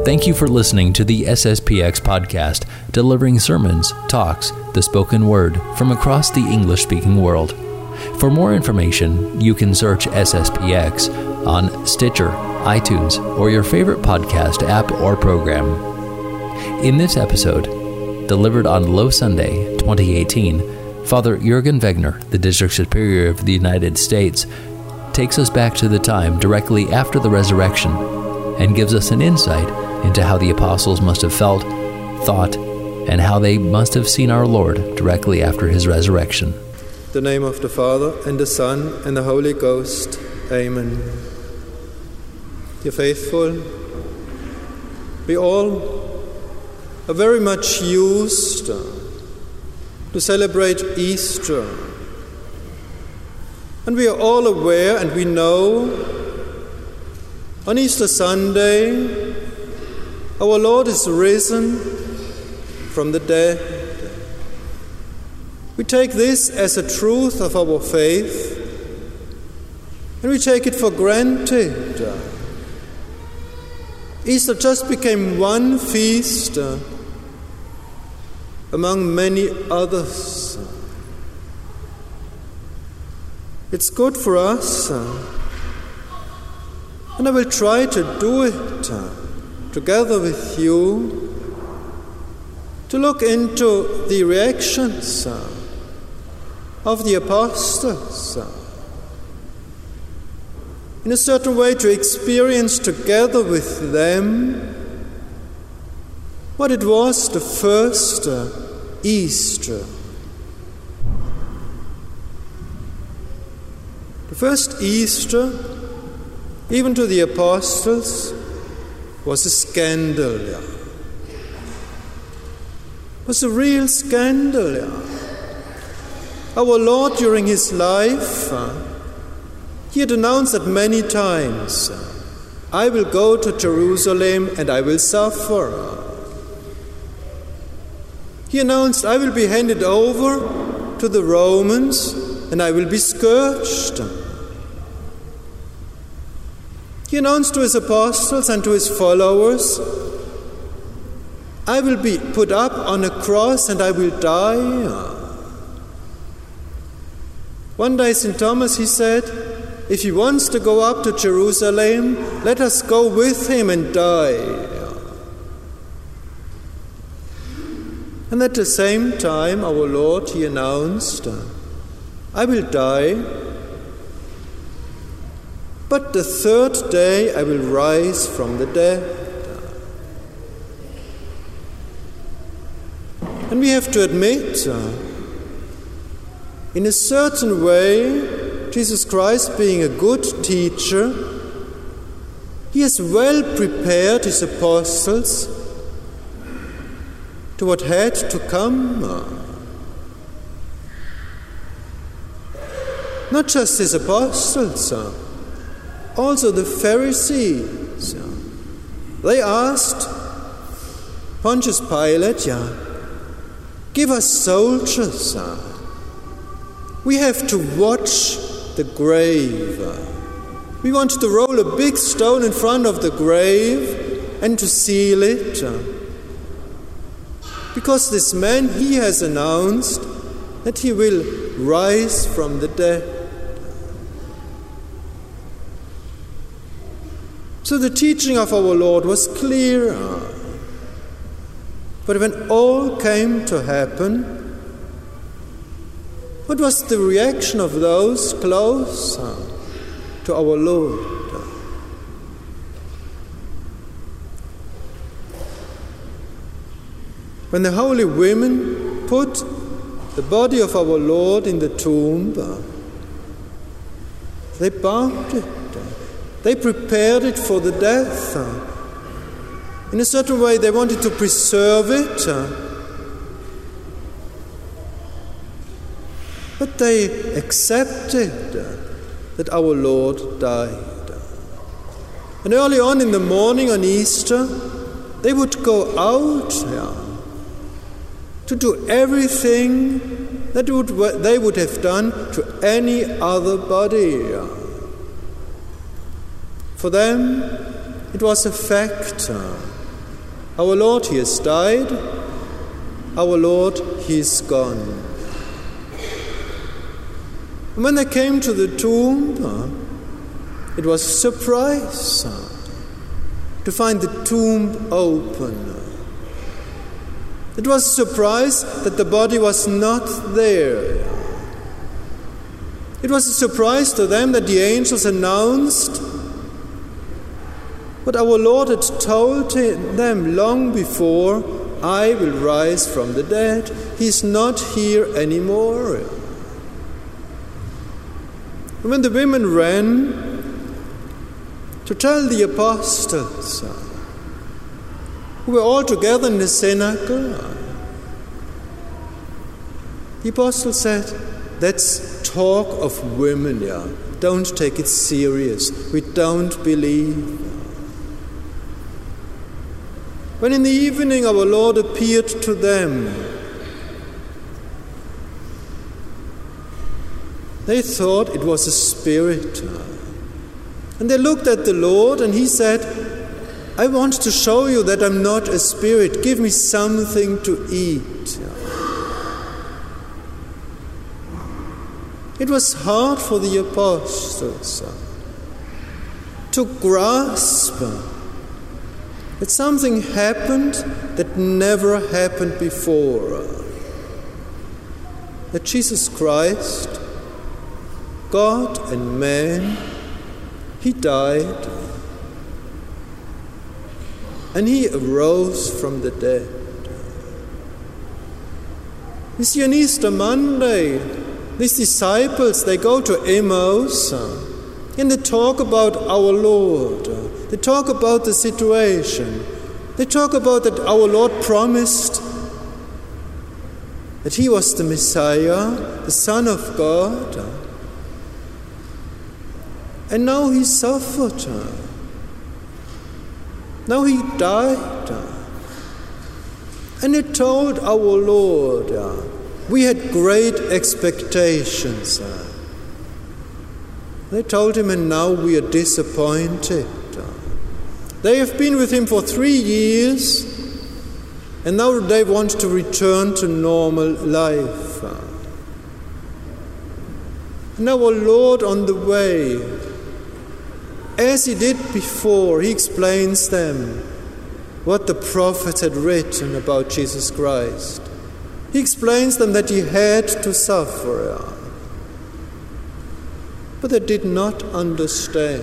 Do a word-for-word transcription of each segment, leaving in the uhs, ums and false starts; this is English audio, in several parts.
Thank you for listening to the S S P X podcast, delivering sermons, talks, the spoken word from across the English-speaking world. For more information, you can search S S P X on Stitcher, iTunes, or your favorite podcast app or program. In this episode, delivered on Low Sunday, twenty eighteen, Father Jürgen Wegner, the District Superior of the United States, takes us back to the time directly after the resurrection and gives us an insight into how the apostles must have felt, thought, and how they must have seen our Lord directly after his resurrection. In the name of the Father, and the Son, and the Holy Ghost. Amen. Dear faithful, we all are very much used to celebrate Easter. And we are all aware and we know on Easter Sunday our Lord is risen from the dead. We take this as a truth of our faith, and we take it for granted. Easter just became one feast among many others. It's good for us, and I will try to do it together with you, to look into the reactions of the apostles, in a certain way to experience together with them what it was the first Easter. The first Easter, even to the apostles, was a scandal. Yeah. It was a real scandal. Yeah. Our Lord, during his life, uh, he had announced that many times, uh, I will go to Jerusalem and I will suffer. He announced, I will be handed over to the Romans and I will be scourged. He announced to his apostles and to his followers, I will be put up on a cross and I will die. One day Saint Thomas, he said, if he wants to go up to Jerusalem, let us go with him and die. And at the same time, our Lord, he announced, I will die, but the third day I will rise from the dead. And we have to admit, in a certain way, Jesus Christ, being a good teacher, he has well prepared his apostles to what had to come. Not just his apostles, also the Pharisees. They asked Pontius Pilate, yeah, give us soldiers. We have to watch the grave. We want to roll a big stone in front of the grave and to seal it. Because this man, he has announced that he will rise from the dead. So the teaching of our Lord was clear. But when all came to happen, what was the reaction of those close to our Lord? When the holy women put the body of our Lord in the tomb, they bound it. They prepared it for the death. In a certain way, they wanted to preserve it. But they accepted that our Lord died. And early on in the morning on Easter, they would go out yeah, to do everything that would, they would have done to any other body. Yeah. For them, it was a fact Our Lord, he has died. Our Lord, he is gone. And when they came to the tomb, it was a surprise to find the tomb open. It was a surprise that the body was not there. It was a surprise to them that the angels announced what our Lord had told them long before: I will rise from the dead. He's not here anymore. And when the women ran to tell the apostles, who were all together in the synagogue, the apostles said, "That's talk of women, yeah. Don't take it serious. We don't believe." When in the evening our Lord appeared to them, they thought it was a spirit. And they looked at the Lord and he said, "I want to show you that I'm not a spirit. Give me something to eat." It was hard for the apostles to grasp that something happened that never happened before. That Jesus Christ, God and man, he died and he arose from the dead. You see, on Easter Monday, these disciples, they go to Emmaus and they talk about our Lord. They talk about the situation. They talk about that our Lord promised that he was the Messiah, the Son of God. And now he suffered. Now he died. And he told our Lord, we had great expectations. They told him, and now we are disappointed. They have been with him for three years, and now they want to return to normal life. And our Lord on the way, as he did before, he explains them what the prophets had written about Jesus Christ. He explains them that he had to suffer. But they did not understand.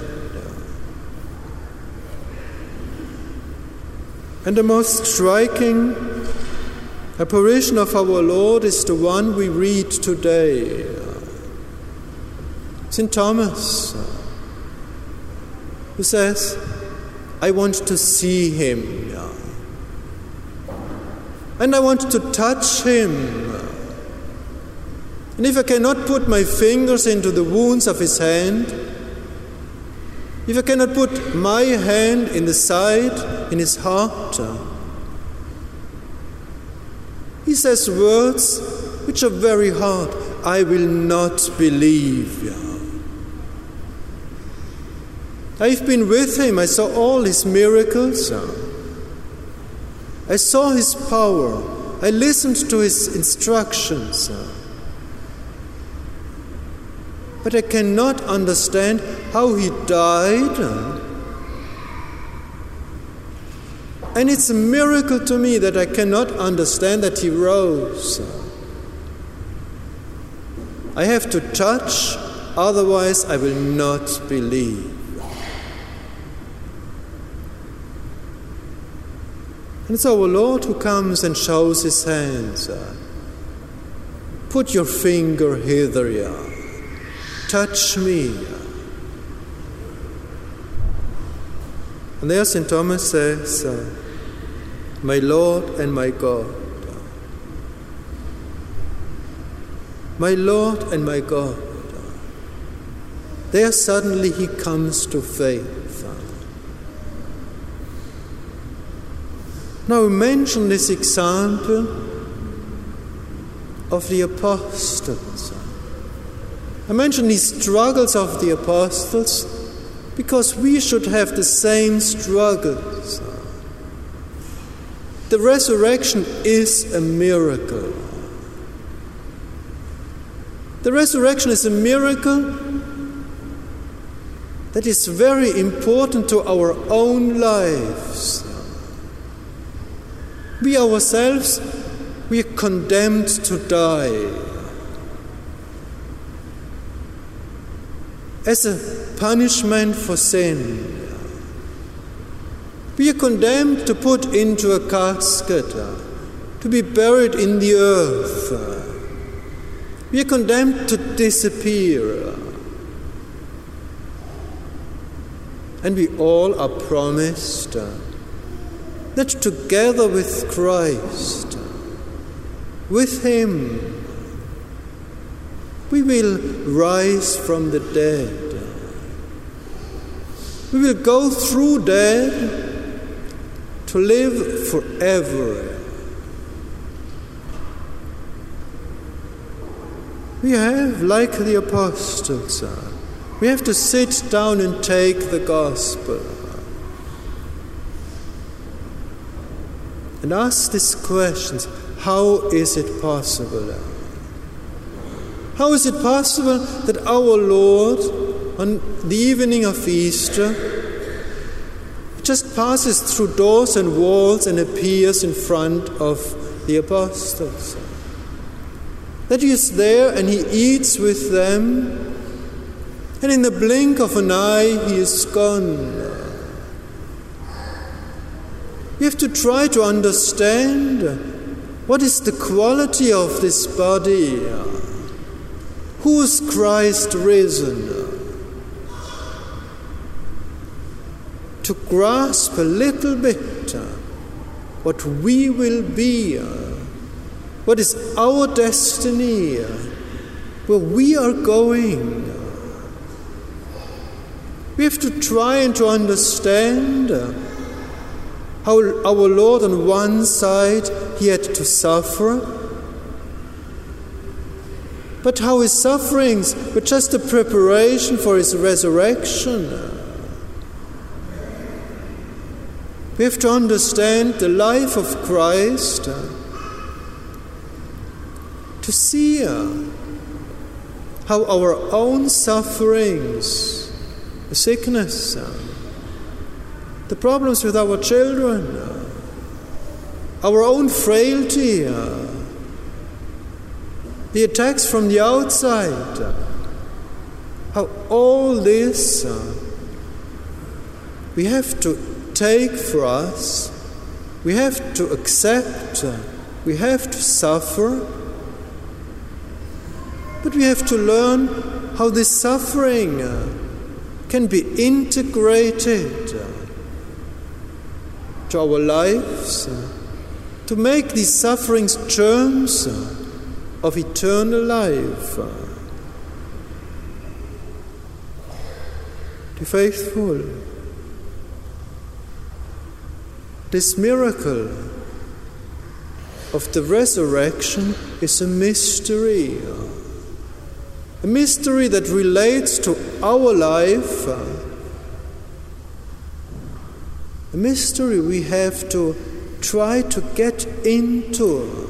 And the most striking apparition of our Lord is the one we read today. Saint Thomas, who says, I want to see him. And I want to touch him. And if I cannot put my fingers into the wounds of his hand, if I cannot put my hand in the side, in his heart, he says words which are very hard. I will not believe. I've been with him. I saw all his miracles. I saw his power. I listened to his instructions. But I cannot understand how he died. And it's a miracle to me that I cannot understand that he rose. I have to touch, otherwise I will not believe. And it's our Lord who comes and shows his hands. Put your finger hither, yeah. Touch me. And there Saint Thomas says, my Lord and my God. My Lord and my God. There suddenly he comes to faith. Now mention this example of the apostles. I mention these struggles of the apostles because we should have the same struggles. the resurrection is a miracle. The resurrection is a miracle that is very important to our own lives. We ourselves, we are condemned to die. As a punishment for sin. We are condemned to put into a casket, to be buried in the earth. We are condemned to disappear. And we all are promised that together with Christ, with Him, we will rise from the dead. We will go through death to live forever. We have, like the apostles, we have to sit down and take the gospel and ask these questions. How is it possible? How is it possible that our Lord, on the evening of Easter, just passes through doors and walls and appears in front of the apostles? That He is there and He eats with them, and in the blink of an eye He is gone. We have to try to understand what is the quality of this body. Who is Christ risen? To grasp a little bit what we will be, what is our destiny, where we are going. We have to try and to understand how our Lord on one side, He had to suffer, but how His sufferings were just a preparation for His resurrection. We have to understand the life of Christ, to see how our own sufferings, the sickness, the problems with our children, our own frailty, the attacks from the outside, how all this we have to take for us, we have to accept, we have to suffer, but we have to learn how this suffering can be integrated to our lives, to make these sufferings germs of eternal life. The faithful, this miracle of the resurrection is a mystery, a mystery that relates to our life, a mystery we have to try to get into.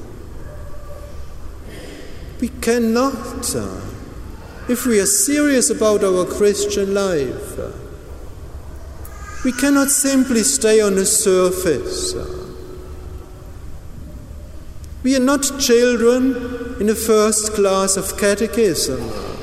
We cannot, if we are serious about our Christian life, we cannot simply stay on the surface. We are not children in the first class of catechism.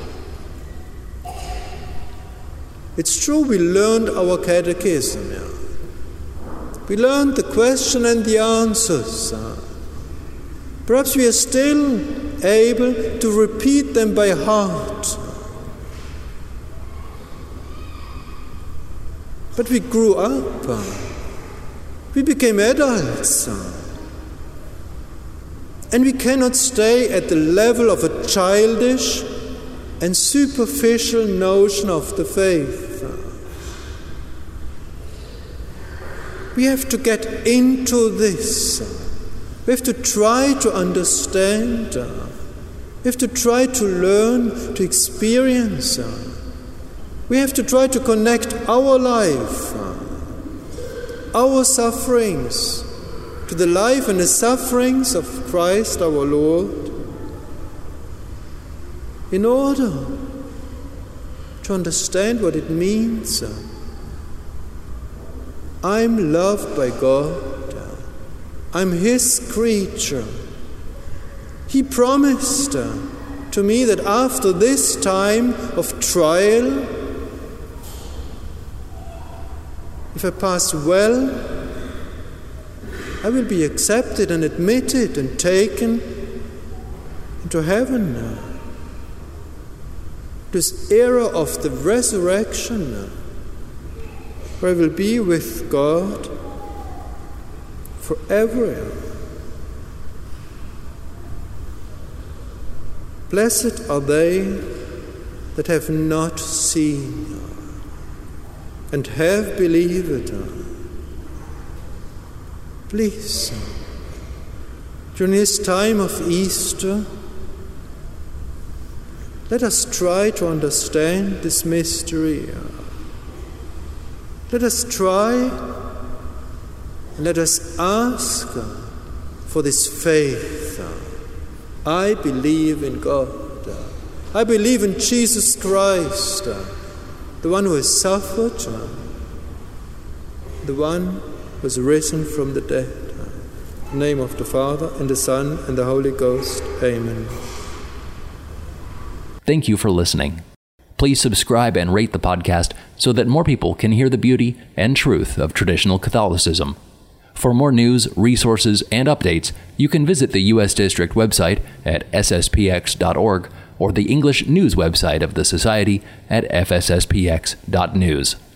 It's true we learned our catechism. Yeah. We learned the question and the answers. Perhaps we are still able to repeat them by heart. But we grew up. We became adults. And we cannot stay at the level of a childish and superficial notion of the faith. We have to get into this. We have to try to understand. We have to try to learn, to experience. We have to try to connect our life, our sufferings, to the life and the sufferings of Christ our Lord, in order to understand what it means. I'm loved by God. I'm His creature. He promised to me that after this time of trial, if I pass well, I will be accepted and admitted and taken into heaven now. This era of the resurrection now, where I will be with God forever. Blessed are they that have not seen and have believed. Please, during this time of Easter, let us try to understand this mystery. Let us try and let us ask for this faith. I believe in God. I believe in Jesus Christ, the one who has suffered, the one who has risen from the dead. In the name of the Father, and the Son, and the Holy Ghost. Amen. Thank you for listening. Please subscribe and rate the podcast so that more people can hear the beauty and truth of traditional Catholicism. For more news, resources, and updates, you can visit the U S District website at s s p x dot org or the English news website of the Society at f s s p x dot news.